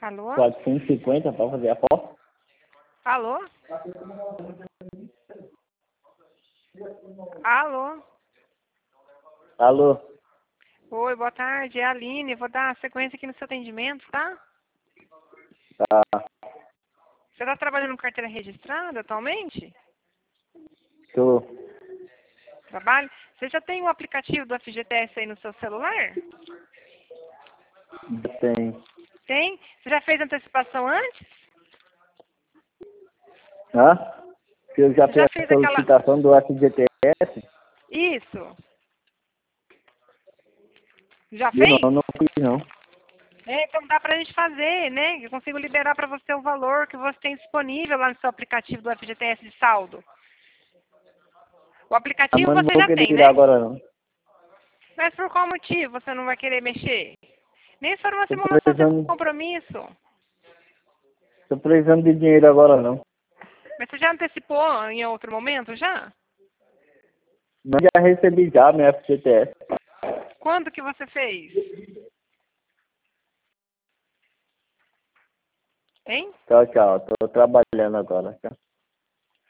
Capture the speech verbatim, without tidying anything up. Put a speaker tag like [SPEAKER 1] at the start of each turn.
[SPEAKER 1] Alô?
[SPEAKER 2] quatrocentos e cinquenta para fazer a aposta.
[SPEAKER 1] Alô? Alô?
[SPEAKER 2] Alô?
[SPEAKER 1] Oi, boa tarde. É a Aline. Vou dar sequência aqui no seu atendimento, tá?
[SPEAKER 2] Tá.
[SPEAKER 1] Você está trabalhando com carteira registrada atualmente?
[SPEAKER 2] Tô.
[SPEAKER 1] Trabalho? Você já tem o aplicativo do F G T S aí no seu celular?
[SPEAKER 2] Tem.
[SPEAKER 1] Tem? Você já fez antecipação antes?
[SPEAKER 2] Hã? Que eu já
[SPEAKER 1] Você
[SPEAKER 2] fiz
[SPEAKER 1] já
[SPEAKER 2] a
[SPEAKER 1] fez aquela...
[SPEAKER 2] solicitação do F G T S?
[SPEAKER 1] Isso. Já
[SPEAKER 2] Eu
[SPEAKER 1] fez?
[SPEAKER 2] não, não fiz não.
[SPEAKER 1] É, então dá pra gente fazer, né? Eu consigo liberar para você o valor que você tem disponível lá no seu aplicativo do F G T S de saldo. O
[SPEAKER 2] Ah,
[SPEAKER 1] aplicativo
[SPEAKER 2] mas não
[SPEAKER 1] você
[SPEAKER 2] vou
[SPEAKER 1] já
[SPEAKER 2] querer
[SPEAKER 1] tem,
[SPEAKER 2] tirar
[SPEAKER 1] né?
[SPEAKER 2] agora não.
[SPEAKER 1] Mas por qual motivo você não vai querer mexer? Nem se for uma
[SPEAKER 2] Tô
[SPEAKER 1] simulação sem
[SPEAKER 2] precisando,
[SPEAKER 1] compromisso.
[SPEAKER 2] tô precisando de dinheiro agora não.
[SPEAKER 1] Mas você já antecipou em outro momento, já?
[SPEAKER 2] Mas já recebi já meu F G T S.
[SPEAKER 1] Quando que você fez? Hein?
[SPEAKER 2] Tchau, tchau. Tô trabalhando agora, tá?